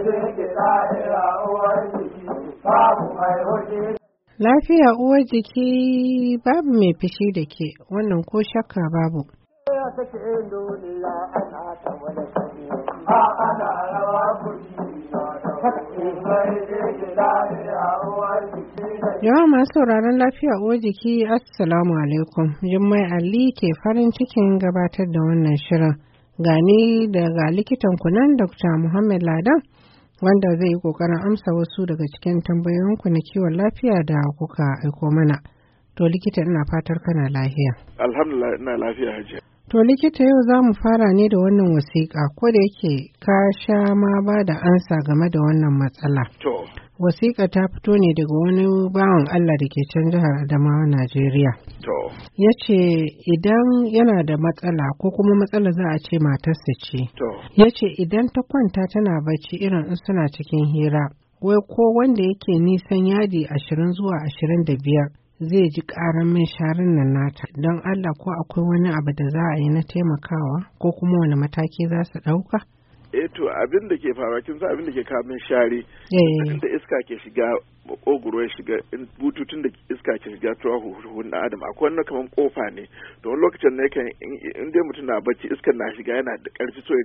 Lafiya uwar jiki babu mai fishi da ke wannan ko shakka babu. Yawa masu sauraron lafiya uwar jiki Assalamu alaikum. Jummai Ali ke farin cikin gabatar da wannan shirin. Gani daga likitan kunan Dr. Muhammad Ladan wanda zai yi kokarin amsa wasu daga cikin tambayoyinku na kiwon lafiya da kuka aiko mana. To likita ina fatar kana lafiya. Alhamdulillah ina lafiya hajiya. To likita yau za mu fara ne da wannan wasiƙa ko da yake ka sha ma ba da ansa game da wannan matsala. To. Wasiƙa ta fito ne daga wani bawan Allah da ke can jihar Adamawa, Najeriya. To. Ya ce idan yana da matsala ko kuma matsala za a ce matarsa ce. To. Ya ce idan ta kwanta tana bacci irin in suna cikin hira, wai ko wanda yake nisan yadi 20 zuwa 25 zai ji ƙaran min sharin nan nata. Don Allah ko akwai wani abu da za a yi na taimakawa ko kuma wani mataki za su ɗauka? To abin da ke faruwa kin san abin da ke kawo min shari da iska ke shiga makogoro ya shiga bututun da iska ke shiga tuwa huhun da adam akwai wannan kamar kofa ne to wani lokacin ne kan in dai mutum na bacci iskar na shiga yana da karfi so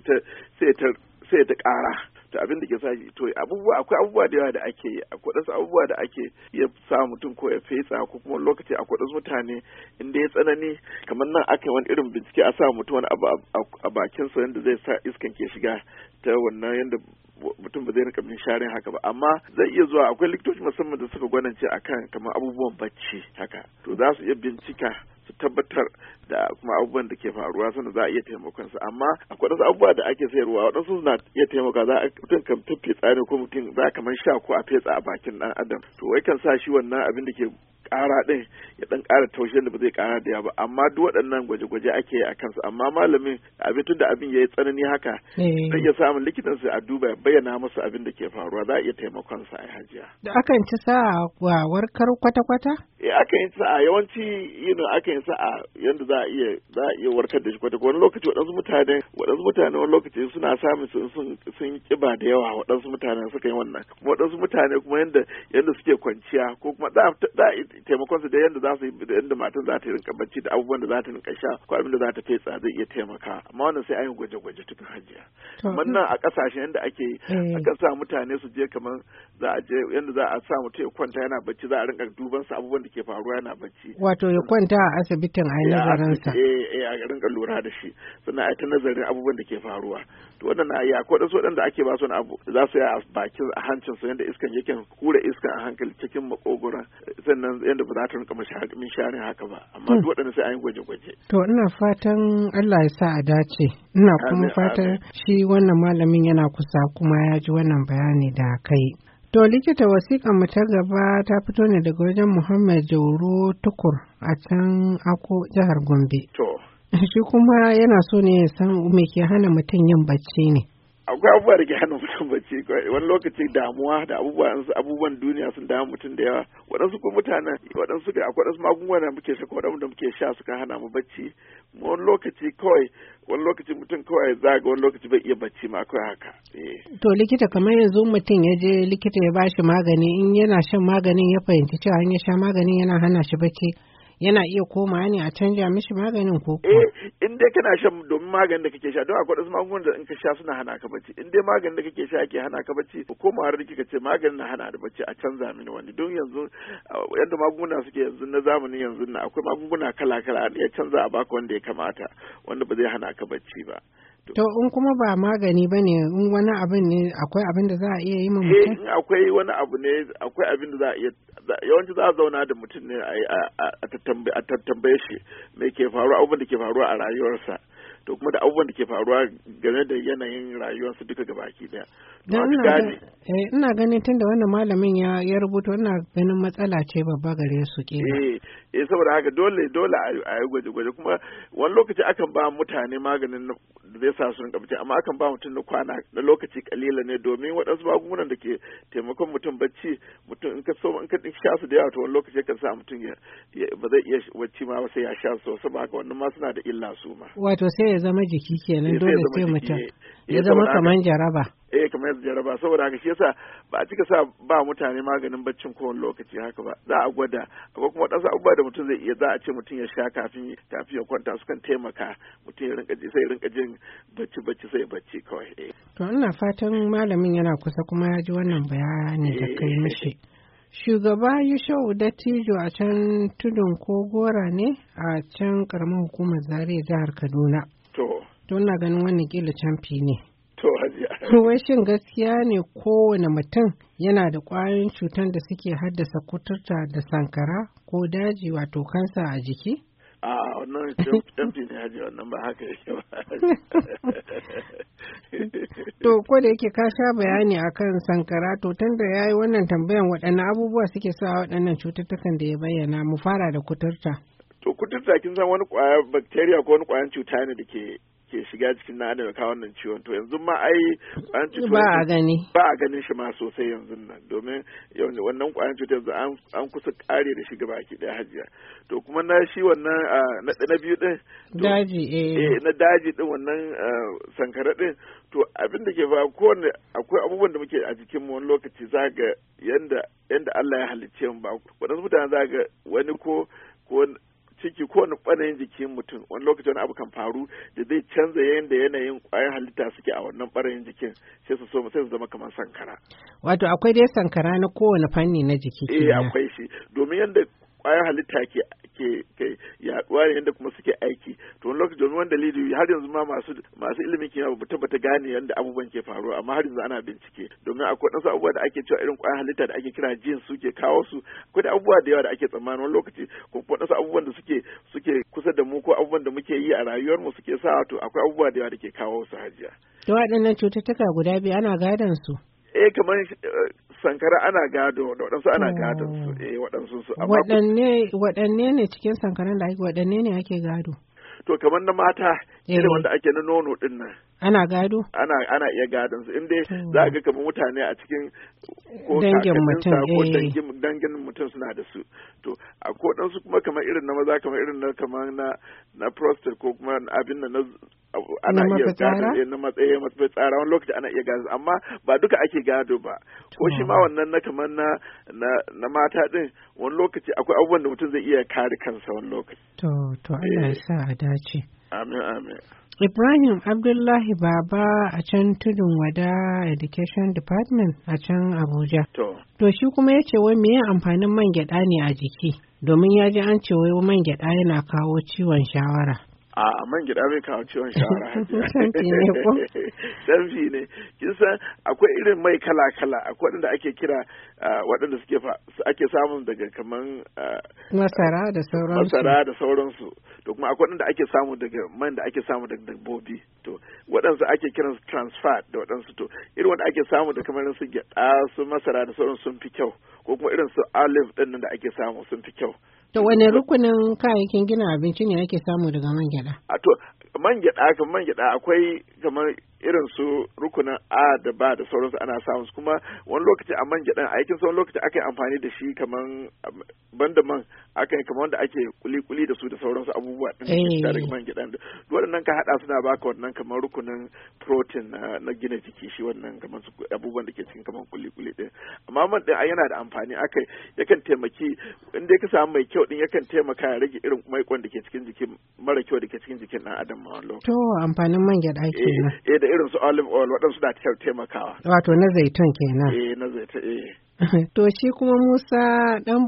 sai ta kara to abin da ke sa to akwai abubuwa da yawa da ake yi akwai wasu abubuwa da ake ya sa mutum ko ya fetsa ko kuma lokaci akwai wasu mutane inda ya tsanani kamar nan aka yi wani irin bincike a sa mutum wani abu a bakin sa yanda zai sa iskan ke shiga ta wannan yanda mutum ba zai rika bin sharin haka ba amma zai iya zuwa akwai likitoci musamman da suka gwanance akan kamar abubuwan bacci haka to za su iya bincika su tabbatar da kuma abubuwan da ke faruwa sannan za a iya taimakon su amma akwai wasu abubuwa da ake sayarwa waɗansu suna iya taimaka za a mutum kan fetsa ne ko mutum za kamar sha ko a fetsa a bakin ɗan adam to wai kan sa shi wannan abin da ke ƙara ɗin ya ɗan ƙara taushen da ba zai ƙara da yawa ba amma duk waɗannan gwaje-gwaje ake yi a kansu amma malamin abin tun da abin ya yi tsanani haka zai iya samun likitan su a duba ya bayyana musu abin da ke faruwa za a iya taimakon sa a hajiya. Da akan ci sa'a wa warkar kwata-kwata? Akan yi sa'a yawanci akan yi sa'a yanda za a iya warkar da shi kwata wani lokaci waɗansu mutane wani lokaci suna samun sun kiba da yawa waɗansu mutane suka yi wannan kuma waɗansu mutane kuma yanda suke kwanciya ko kuma za taimakon su da yanda za su yi da yanda matan za ta rinka bacci da abubuwan da za ta rinka sha ko abin da za ta fetsa zai iya taimaka amma wannan sai an yi gwaje-gwaje tukun hajiya. Kamar nan a ƙasashen yanda ake akan sa mutane su je kamar za a je yanda za a sa mutum ya kwanta yana bacci za a rinka duban sa abubuwan da ke faruwa yana bacci. Wato ya kwanta a asibitin a yi nazarin sa. A rinka lura da shi sannan a yi ta nazarin abubuwan da ke faruwa. To wannan na iya akwai wasu waɗanda ake ba su wani abu za su yi a bakin a hancin su yanda iskan yake hura iskan a hankali cikin makogoron sannan yanda ba za ta rinka min sharin haka ba amma duk waɗanda sai an yi gwaje-gwaje. To ina fatan Allah ya sa a dace ina kuma fatan shi wannan malamin yana kusa kuma ya ji wannan bayani da kai. To likita wasiƙan mu ta gaba ta fito ne daga wajen Muhammad Jauro Tukur a can Ako jihar Gombe. To. Shi kuma yana so ne ya san me ke hana mutum yin bacci ne. Akwai abubuwa da ke hana mutum bacci wani lokaci damuwa da abubuwan duniya sun damu mutum da yawa waɗansu ko mutanen akwai waɗansu magunguna da muke sha ko da muke sha suka hana mu bacci wani lokaci mutum kawai zaga wani lokaci bai iya bacci ma kawai haka. To likita kamar yanzu mutum ya je likita ya bashi magani in yana shan maganin ya fahimci cewa in ya sha maganin yana hana shi bacci yana iya koma ne a canja mishi maganin ko kuwa? In dai kana shan domin maganin da kake sha don akwai wasu magungunan da in ka sha suna hana ka bacci in dai maganin da kake sha ake hana ka bacci ko koma har kika ce maganin na hana da bacci a canza mini wani don yanzu yadda magunguna suke yanzu na zamanin yanzu na akwai magunguna kala-kala ya canza a baka wanda ya kamata wanda ba zai hana ka bacci ba. To in kuma ba magani ba ne in wani abin ne akwai abin da za a iya yi ma mutum? In akwai wani abu ne akwai abin da za a iya yawanci za a zauna da mutum ne a tattambaye shi me ke faruwa abubuwan da ke faruwa a rayuwarsa to kuma da abubuwan da ke faruwa game da yanayin rayuwarsa duka gabaki daya. Ina ganin tunda wannan malamin ya rubuta ina ganin matsala ce babba gare su kenan. Saboda haka dole a yi gwaje-gwaje kuma wani lokaci akan ba mutane maganin da zai sa su rinka bacci amma akan ba mutum na kwana na lokaci kalila ne domin waɗansu magungunan da ke taimakon mutum bacci mutum in ka sha su da yawa to wani lokaci kan sa mutum ba zai iya bacci ma ba sai ya sha su saboda haka wannan ma suna da illa su ma. Wato sai ya zama jiki kenan dole sai mutum ya zama kaman jaraba. kamar yadda jaraba, saboda haka shi yasa ba a cika sa ba mutane maganin baccin kowane lokaci haka ba, za a gwada. Akwai kuma waɗansu abubuwa da mutum zai iya, za a ce mutum ya sha kafin ya kwanta, sukan taimaka mutum ya rinka jin bacci sai bacci kawai. To ina fatan malamin yana kusa kuma ya ji wannan bayani da kai mishi. Shugaba Yushau Dattijo a can tudun Kogora ne a can karamar hukumar Zaria jihar Kaduna. To na ganin wannan kila camfi ne. To hajiya. Wai shin gaskiya ne kowane mutum yana da ƙwayoyin cutar da suke haddasa kuturta da sankara ko daji wato kansa a jiki? A wannan camfi ne hajiya, wannan ba haka yake ba. To ko da yake ka sha bayani akan sankara, to tunda yayi wannan tambayan waɗanne abubuwa suke sa waɗannan cututtukan da ya bayyana, mu fara da kuturta. To kuturta kin san wani ƙwayar bacteria ko wani ƙwayar cuta ne da ke shiga cikin na adam kawo wannan ciwon. To yanzu ma ai ƙwayar cuta ba a ganin shi ma sosai yanzu nan, domin wannan ƙwayar cuta yanzu an kusa ƙare da shi gaba ki ɗaya hajiya. To kuma na shi wannan na biyu ɗin daji na daji ɗin wannan sankara ɗin, to abin da ke fa kowane akwai abubuwan da muke a jikin mu wani lokaci za ga yanda Allah ya halicce mu, ba waɗansu mutane za ga wani ko ciki ko wani ɓanayin jikin mutum wani lokaci wani abu kan faru da zai canza yanayin ƙwayar halitta suke a wannan ɓarayin jikin sai su zama kamar sankara. Wato akwai dai sankara na kowane fanni na jiki kenan. Akwai shi, domin yadda ƙwayar halitta ke yaduwa ne yadda kuma suke aiki. To wani lokaci domin wani dalili har yanzu ma masu ilimin kimiyya ba tabbata gane yadda abubuwan ke faruwa, amma har yanzu ana bincike, domin akwai wasu abubuwa da ake cewa irin ƙwayar halitta da ake kira jin suke kawo su. Akwai da abubuwa da yawa da ake tsammani wani lokaci ko wasu abubuwan da suke kusa da mu ko abubuwan da muke yi a rayuwar mu suke sa, to akwai abubuwa da yawa da ke kawo su hajiya. To waɗannan cututtuka guda biyu ana gadon su? Kamar sankara ana gado da waɗansu ana gadon su, waɗansu su. Waɗanne ne cikin sankaran da waɗanne ne ake gado? To kamar na mata irin wanda ake na nono din nan. Ana gado? Ana iya gadon su, inda za ga kamar mutane a cikin ko dangin mutum ko dangin mutum suna da su. To a ko dan su kuma kamar irin na maza, kamar irin na prostate ko kuma abin nan ana iya gado na matsayi tsara, wani lokaci ana iya gado, amma ba duka ake gado ba. Ko shi ma wannan na kamar na mata din wani lokaci akwai abubuwan da mutum zai iya kare kansa wani lokaci. To Allah ya sa a dace. Amin. Ibrahim Abdullahi Baba a can Tudun Wada Education Department a can Abuja. To shi kuma ya ce wai meye amfanin man gyaɗa ne a jiki? Domin ya ji an ce wai man gyaɗa yana kawo ciwon shawara. A man gyaɗa bai kawo ciwon shawara. Canfi ne. Kin san akwai irin mai kala-kala, akwai waɗanda ake kira waɗanda ake samun daga kaman masara da sauransu. To kuma akwai waɗanda ake samu daga man da ake samu daga dabbobi. To waɗansu ake kiran trans fat da waɗansu, to irin wanda ake samu da kamar su gyaɗa su masara da sauransu sun fi kyau, ko kuma irin su olive ɗin nan da ake samu sun fi kyau. To wane rukunin kayayyakin gina abinci ne ake samu daga man gyaɗa? To man gyaɗa akwai kamar irin su rukunin A da ba da sauransu ana samun su, kuma wani lokaci a man gyaɗan aikin wani lokaci aka yi amfani da shi kamar banda man aka yi kamar wanda ake kuli da su da sauransu abubuwa ɗin da daga man gyaɗan. Waɗannan ka haɗa suna baka wannan kamar rukunin protein na gina jiki, shi wannan kamar su abubuwan da ke cikin kamar kuli ɗin. Amma man ɗin yana da amfani, yakan taimaki in dai ka samu mai kyau ɗin yakan taimaka ya rage irin maikon da ke cikin jikin mara kyau da ke cikin jikin ɗan adam ma wani lokaci. To amfanin man gyaɗa kenan. Da irin su olive oil waɗansu na taimakawa. Wato na zaitun kenan. Na zaitun To shi kuma Musa ɗan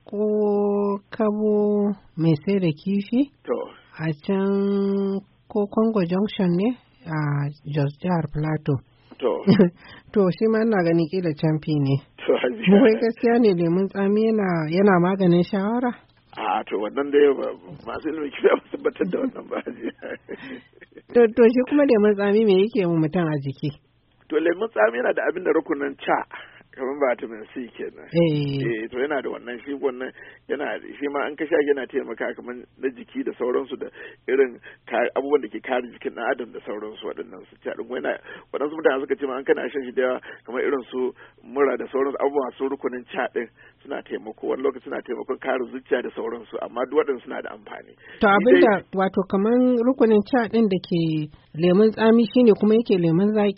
bako Kabo mai sai da kifi? To. A can ko Congo Junction ne a Jos Jihar Plateau. To. To shi ma ina ganin kila camfi ne. To hajiya. Wai gaskiya ne lemun tsami yana maganin shawara? A to wannan da masu ilimin kimiyya ba su tabbatar da wannan ba hajiya. To shi kuma lemun tsami me yake mu mutum a jiki? To lemun tsami yana da abin da rukunin ca kamar vitamin C kenan. To yana da wannan yana shi ma an kasha yana taimaka kamar na jiki da sauransu da irin abubuwan da ke kare jikin ɗan adam da sauransu waɗannan su ca ɗin waɗansu mutane suka ce ma an kana shan shi da yawa kamar irin su mura da sauransu abubuwa su rukunin ca ɗin suna taimako, wani lokaci suna taimakon kare zuciya da sauransu, amma duk waɗansu suna da amfani. To abinda wato kamar rukunin ca ɗin da ke lemun tsami shine kuma yake lemun zaƙi?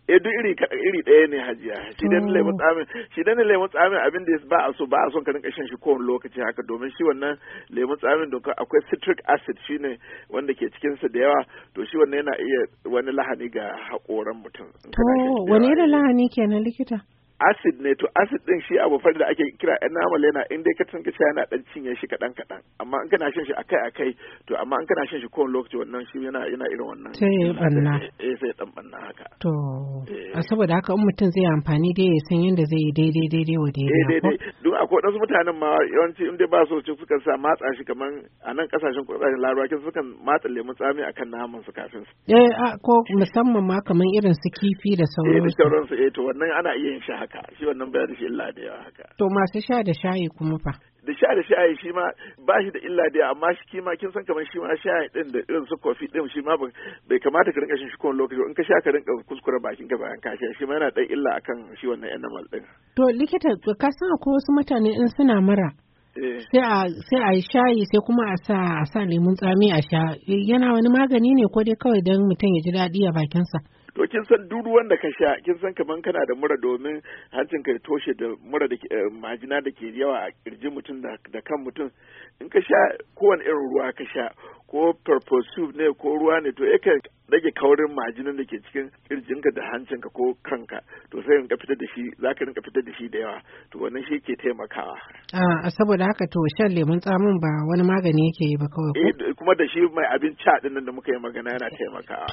duk iri ɗaya ne hajiya. Shi dan lemun tsamin abin da ba a son ka rinka shan shi kowane lokaci haka, domin shi wannan lemun tsamin don akwai citric acid shine wanda ke cikin sa da yawa, to shi wannan yana iya wani lahani ga haƙoran mutum. To wani irin lahani kenan likita? Acid ne, to acid din shi abu fa da ake kira enamel, yana in dai ka tsinka yana dan cinye shi kadan, amma in kana shan shi akai to amma in kana shan shi kowane lokaci wannan shi yana irin wannan sai banna sai dan banna haka. To a saboda haka in mutum zai amfani dai ya san yadda zai yi daidai wa daidai. Duk akwai wasu mutanen ma yawanci in dai ba su sukan sa matsa shi, kaman a nan kasashen Larabawa sukan matsa lemun tsami akan naman su kafin su. Ko musamman ma kaman irin su kifi da sauransu. To wannan ana iya yin shi haka, shi wannan bayar da shi illa da yawa haka. To masu sha da shayi kuma fa? Da shayi shi ma ba shi da illa da yawa, amma shi kima kin san kamar shi ma shayi din da irin su kofi din shi ma bai kamata ka rinka shan shi kowane lokaci. In ka sha ka rinka kuskure bakin ka bayan ka sha, shi ma yana dan illa akan shi wannan enamel din. To likita ka san akwai wasu mutane in suna mura sai a yi shayi sai kuma a sa lemun tsami a sha, yana wani magani ne ko dai kawai don mutum ya ji daɗi a bakinsa? To kin san duk ruwan da ka sha, kin san kaman kana da mura, domin hancin ka toshe da mura da majina da ke yawa a kirjin mutum da kan mutum. In ka sha kowane irin ruwa ka sha, ko purple ne ko ruwa ne, to yakan rage kaurin majinin da ke cikin kirjinka da hancinka ko kanka, to sai rinka fitar da shi, za ka rinka fitar da shi da yawa, to wannan shi ke taimakawa. Saboda haka to shan lemun tsamin ba wani magani yake yi ba kawai ko? Kuma da shi mai abin ca din nan da muka yi magana yana taimakawa.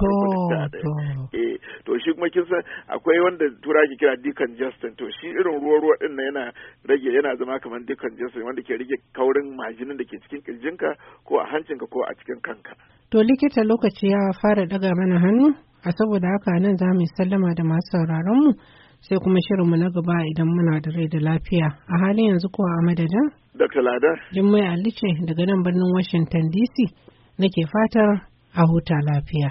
To shi kuma kin san akwai wanda tura ke kira decongestant, to shi irin ruwa din nan yana zama kamar decongestant wanda ke rage kaurin majinin da ke cikin kirjinka ko a hancinka ko a cikin kanka. To likita lokaci ya fara daga mana hannu, a saboda haka nan za mu sallama da masu sauraron mu, sai kuma shirinmu na gaba idan muna da rai da lafiya. A halin yanzu ko a madadin Dr. Lada Jummai Ali ce daga nan birnin Washington DC nake fatar a huta lafiya.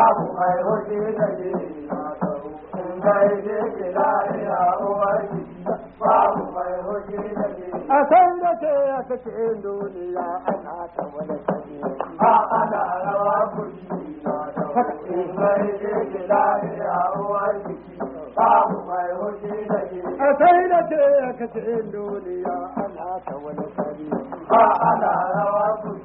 A san da ke ya kace duniya ana ta wani kare, ana rawa kuri na da wani mai ke lafiya uwar jiki, babu mai hoji da ke. A san da ke ya kace duniya ana ta wani kare, ana rawa kuri.